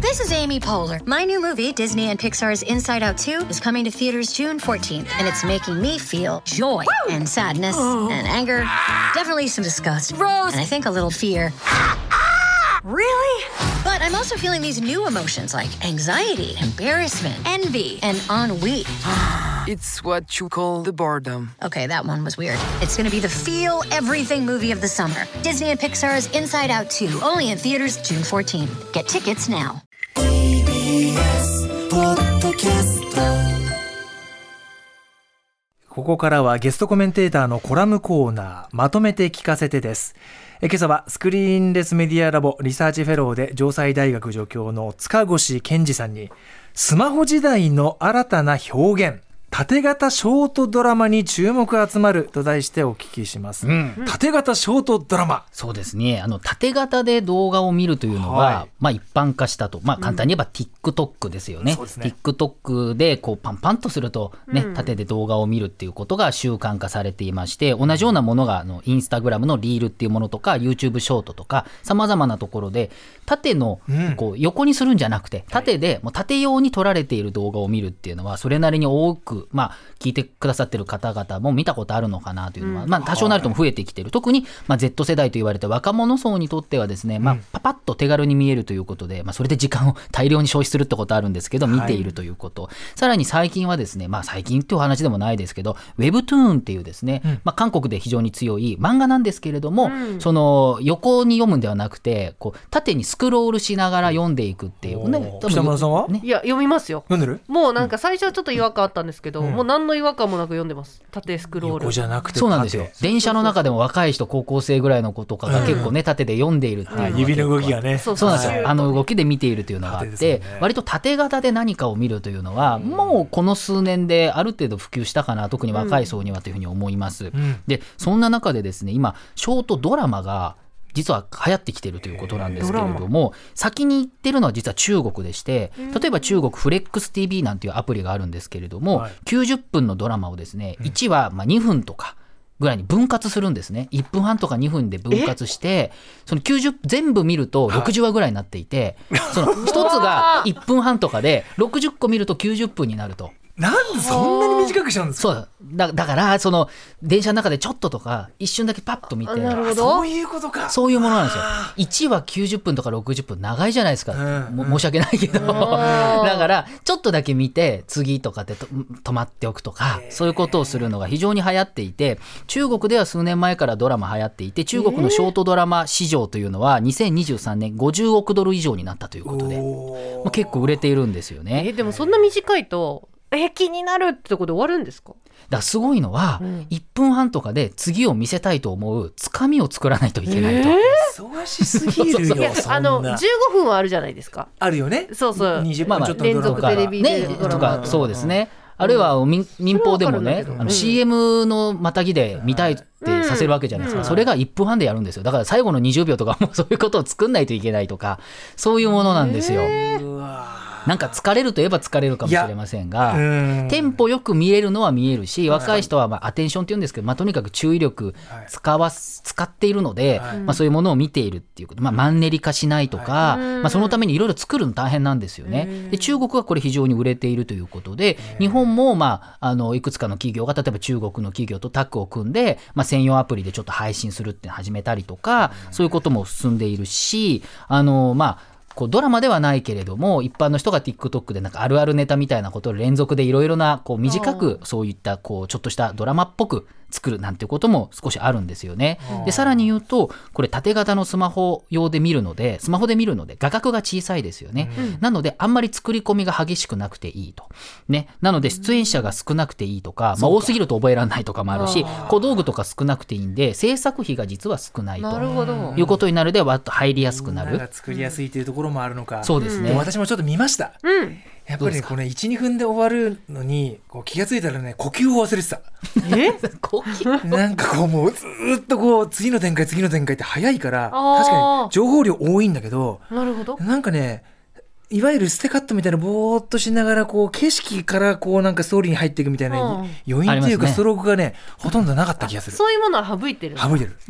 This is Amy Poehler. My new movie, Disney and Pixar's Inside Out 2, is coming to theaters June 14th, and it's making me feel joy and sadness and anger, definitely some disgust, Rose, and I think a little fear. Really? But I'm also feeling these new emotions like anxiety, embarrassment, envy, and ennui. It's what you call the boredom. Okay, that one was weird. It's gonna be the feel everything movie of the summer. Disney and Pixar's Inside Out 2, only in theaters June 14th. Get tickets now. TBS ポッドキャスト。 ここからはゲストコメンテーターのコラムコーナー、まとめて聞かせてです。今朝はスクリーンレスメディアラボリサーチフェローで城西大学助教の塚越健二さんに、スマホ時代の新たな表現、縦型ショートドラマに注目集まると題してお聞きします、縦型ショートドラマ。 そうですね、縦型で動画を見るというのは、一般化したと、簡単に言えば TikTok ですよね。TikTok でこうパンパンとすると、縦で動画を見るっていうことが習慣化されていまして、同じようなものがインスタグラムのリールっていうものとか YouTube ショートとかさまざまなところで縦のこう横にするんじゃなくて、縦でもう縦用に撮られている動画を見るっていうのはそれなりに多く聞いてくださってる方々も見たことあるのかなというのは、多少なりとも増えてきている。特にZ 世代と言われた若者層にとってはですね、パパッと手軽に見えるということで、それで時間を大量に消費するってことあるんですけど、見ているということ、さらに最近はですね、最近っていうお話でもないですけど、Webtoon っていうですね、韓国で非常に強い漫画なんですけれども、その横に読むんではなくてこう縦にスクロールしながら読んでいくっていうね。 北村さんは、 いや読みますよ。 読んでる？ もうなんか最初はちょっと違和感あったんですけど、もう何の違和感もなく読んでます。縦スクロール。 横じゃなくて縦。 そうなんですよ。電車の中でも若い人、高校生ぐらいの子とかが結構ね、縦で読んでいるっていうのが、 指の動きがね、 そうなんですよ。動きで見ているというのがあって、割と縦型で何かを見るというのは、もうこの数年である程度普及したかな、特に若い層にはというふうに思います、でそんな中でですね、今ショートドラマが実は流行ってきているということなんですけれども、先に行ってるのは実は中国でして、例えば中国フレックス TV なんていうアプリがあるんですけれども、90分のドラマをですね、1話2分とかぐらいに分割するんですね。1分半とか2分で分割して、その90全部見ると60話ぐらいになっていて、その一つが1分半とかで60個見ると90分になると。 なんでそんなに短くしちゃうんですか？ そうだからその電車の中でちょっととか一瞬だけパッと見て、 そういうことか。 そういうものなんですよ。1話90分とか60分長いじゃないですか、申し訳ないけどだからちょっとだけ見て次とかで止まっておくとか、そういうことをするのが非常に流行っていて、中国では数年前からドラマ流行っていて、中国のショートドラマ市場というのは2023年50億ドル以上になったということで、結構売れているんですよね。 でもそんな短いと気になるってとこで終わるんですか？ だからすごいのは、1分半とかで次を見せたいと思うつかみを作らないといけないと。 忙しすぎるよ。 15分はあるじゃないですか。 あるよね。 そうそう、 20分ちょっと連続テレビでとか、そうですね。あるいは民放でもね、CM のまたぎで見たいってさせるわけじゃないですか、それが1分半でやるんですよ。だから最後の20秒とかもそういうことを作んないといけないとか、そういうものなんですよ。なんか疲れるといえば疲れるかもしれませんが、テンポよく見れるのは見えるし、若い人はアテンションって言うんですけど、とにかく注意力使っているので、そういうものを見ているっていうこと、マンネリ化しないとか、そのためにいろいろ作るの大変なんですよね。で中国はこれ非常に売れているということで、日本もいくつかの企業が例えば中国の企業とタッグを組んで、専用アプリでちょっと配信するって始めたりとか、そういうことも進んでいるし、こうドラマではないけれども、一般の人が TikTok でなんかあるあるネタみたいなことを連続でいろいろなこう短くそういったこうちょっとしたドラマっぽく作るなんていうことも少しあるんですよね。でさらに言うと、これ縦型のスマホ用で見るので、スマホで見るので画角が小さいですよね、なのであんまり作り込みが激しくなくていいと、なので出演者が少なくていいとか、多すぎると覚えられないとかもあるし、小道具とか少なくていいんで制作費が実は少ないということになるで、わっと入りやすくなる、 作りやすいというところもあるのか。 そうですね。 私もちょっと見ました、やっぱりこれ 1,2 分で終わるのにこう気がついたらね、呼吸を忘れてた。 呼吸なんかこうもうずっとこう次の展開って早いから、確かに情報量多いんだけど、 なるほど。 なんかね、いわゆるステカットみたいなぼーっとしながらこう景色からこうなんかストーリーに入っていくみたいな余韻というかストロークがね、ほとんどなかった気がする。 そういうものは省いてる。 省いてる。 だから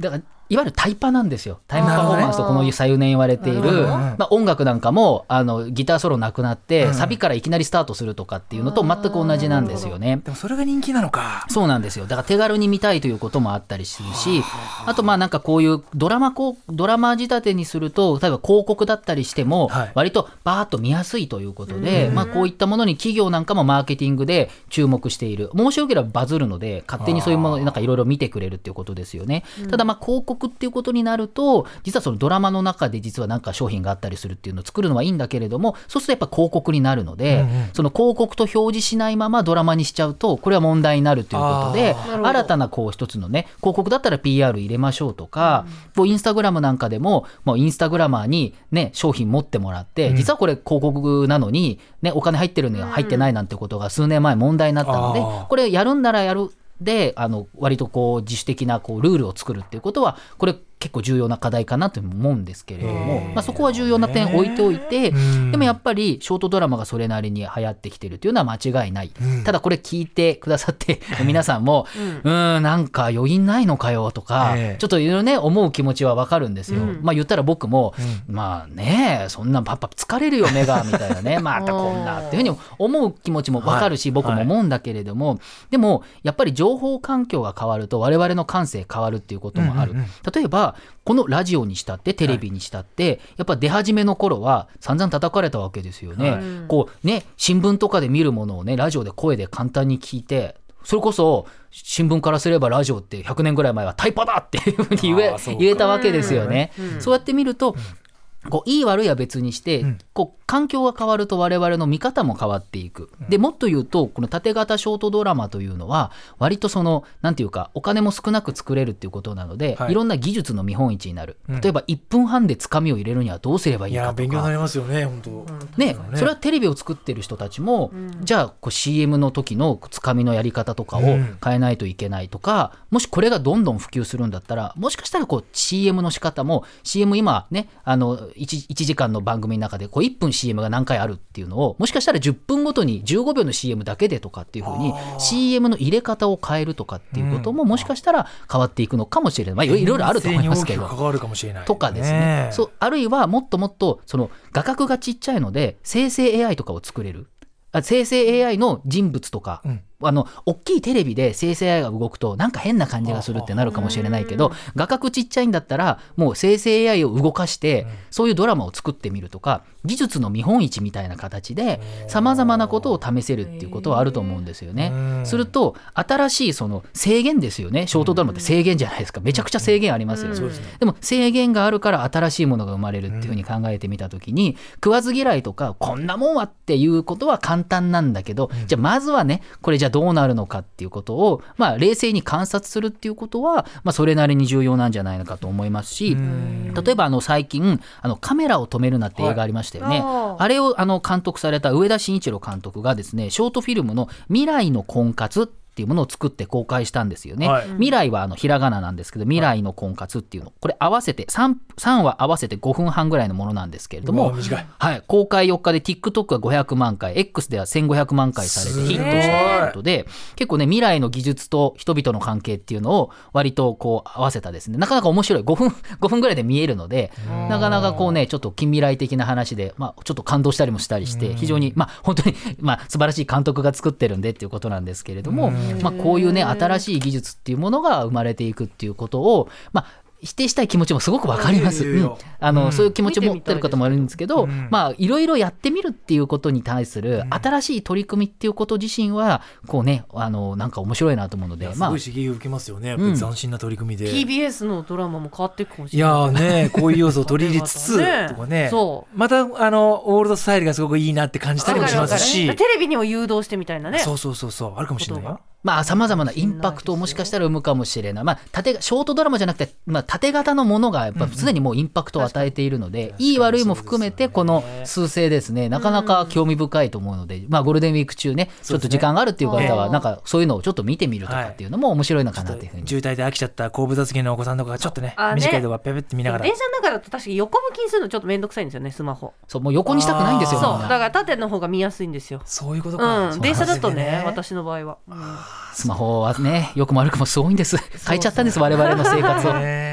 いわゆるタイパなんですよ。タイムパフォーマンスとこの昨年言われている、音楽なんかもギターソロなくなって、サビからいきなりスタートするとかっていうのと全く同じなんですよね。 でもそれが人気なのか。 そうなんですよ。だから手軽に見たいということもあったりするし、あとなんかこういうドラマ仕立てにすると、例えば広告だったりしても割とバーッと見やすいということで、こういったものに企業なんかもマーケティングで注目している。面白ければバズるので、勝手にそういうものなんかいろいろ見てくれるっていうことですよね。ただ広告っていうことになると、実はそのドラマの中で実はなんか商品があったりするっていうのを作るのはいいんだけれども、そうするとやっぱ広告になるので、その広告と表示しないままドラマにしちゃうと、これは問題になるということで、新たな一つのね、広告だったら PR 入れましょうとか、インスタグラムなんかでも、インスタグラマーにね、商品持ってもらって、実はこれ広告なのにね、お金入ってるのに入ってないなんてことが数年前問題になったので、これやるんならやるで、割と自主的なルールを作るっていうことは、これ結構重要な課題かなと思うんですけれども、そこは重要な点置いておいて、でもやっぱりショートドラマがそれなりに流行ってきてるというのは間違いない。ただこれ聞いてくださって皆さんもなんか余韻ないのかよとか、ちょっといろいろね思う気持ちはわかるんですよ。言ったら僕もそんなパッパ疲れるよ目がみたいなね、またこんなっていうふうに思う気持ちもわかるし、僕も思うんだけれども、でもやっぱり情報環境が変わると我々の感性変わるっていうこともある。例えばこのラジオにしたってテレビにしたって、やっぱ出始めの頃は散々叩かれたわけですよね。新聞とかで見るものをね、ラジオで声で簡単に聞いて、それこそ新聞からすればラジオって100年ぐらい前はタイパだっていうふうに言えたわけですよね。そうやって見るといい悪いは別にして、環境が変わると我々の見方も変わっていく。でもっと言うと、この縦型ショートドラマというのは割となんていうか、お金も少なく作れるっていうことなので、いろんな技術の見本市になる。例えば1分半でつかみを入れるにはどうすればいいかとか。 勉強になりますよね、本当。 それはテレビを作ってる人たちも、じゃあCM の時のつかみのやり方とかを変えないといけないとか、もしこれがどんどん普及するんだったら、もしかしたらCM の仕方も CM 今ね、1時間の番組の中で1分CM が何回あるっていうのを、もしかしたら10分ごとに15秒の CM だけでとかっていう風に CM の入れ方を変えるとかっていうことももしかしたら変わっていくのかもしれない。いろいろあると思いますけど、とかですね。あるいはもっともっと画角がちっちゃいので生成 AI とかを作れる。生成 AI の人物とか、大きいテレビで生成 AI が動くとなんか変な感じがするってなるかもしれないけど、画角ちっちゃいんだったらもう生成 AI を動かしてそういうドラマを作ってみるとか、技術の見本市みたいな形でさまざまなことを試せるっていうことはあると思うんですよね。すると新しい制限ですよね。ショートドラマって制限じゃないですか。めちゃくちゃ制限ありますよね。でも制限があるから新しいものが生まれるっていうふうに考えてみたときに、食わず嫌いとかこんなもんはっていうことは簡単なんだけど、じゃあまずはね、これじゃあどうなるのかっていうことを、冷静に観察するっていうことは、それなりに重要なんじゃないのかと思いますし、例えば最近カメラを止めるなって映画ありましたよね。あれを監督された上田慎一郎監督がですね、ショートフィルムの未来の婚活っていうものを作って公開したんですよね。未来はひらがななんですけど、未来の婚活っていうの、これ合わせて 3話合わせて5分半ぐらいのものなんですけれども、公開4日で TikTok が500万回 X では1500万回されてヒットしたということで、結構ね、未来の技術と人々の関係っていうのを割と合わせたですね、なかなか面白い5分ぐらいで見えるので、なかなかちょっと近未来的な話で、ちょっと感動したりもしたりして、非常に本当に素晴らしい監督が作ってるんでっていうことなんですけれども、こういうね、新しい技術っていうものが生まれていくっていうことを、否定したい気持ちもすごくわかります。そういう気持ちを持ってる方もいるんですけど、いろいろやってみるっていうことに対する新しい取り組みっていうこと自身はなんか面白いなと思うので、 すごい刺激を受けますよね。やっぱり斬新な取り組みで、 TBS のドラマも変わっていくかもしれない。 いやね、こういう要素を取り入れつつとかね、またオールドスタイルがすごくいいなって感じたりもしますし、 テレビにも誘導してみたいなね。 そうあるかもしれないよ。 さまざまなインパクトをもしかしたら生むかもしれない。ショートドラマじゃなくて、縦型のものがやっぱすでにもうインパクトを与えているので、いい悪いも含めてこの数勢ですね、なかなか興味深いと思うので、ゴールデンウィーク中ね、ちょっと時間があるっていう方はなんかそういうのをちょっと見てみるとかっていうのも面白いのかなっていうふうに。 渋滞で飽きちゃった後部座席のお子さんとかがちょっとね、短い動画ペペって見ながら。 電車の中だと確かに横向きにするのちょっとめんどくさいんですよね、スマホ。 もう横にしたくないんですよ。 だから縦の方が見やすいんですよ。 そういうことか。 電車だとね、私の場合は。 スマホはね、よくも悪くもすごいんです。変えちゃったんです、我々の生活を。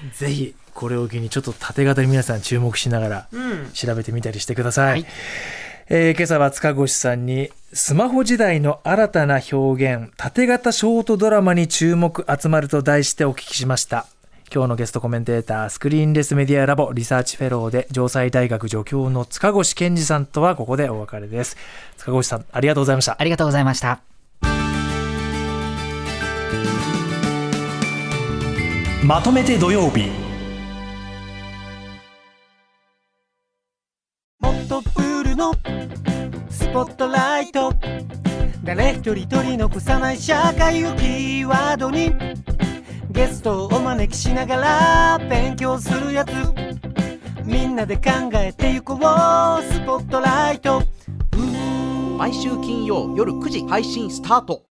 ぜひこれを機にちょっと縦型に皆さん注目しながら調べてみたりしてください。今朝は塚越さんにスマホ時代の新たな表現、縦型ショートドラマに注目集まると題してお聞きしました。今日のゲストコメンテーター、スクリーンレスメディアラボリサーチフェローで城西大学助教の塚越健二さんとはここでお別れです。塚越さん、ありがとうございました。 ありがとうございました。 まとめて土曜日。 もっとプールのスポットライト、誰一人取り残さない社会をキーワードにゲストをお招きしながら勉強するやつ、みんなで考えてゆこうスポットライト。 毎週金曜夜9時配信スタート。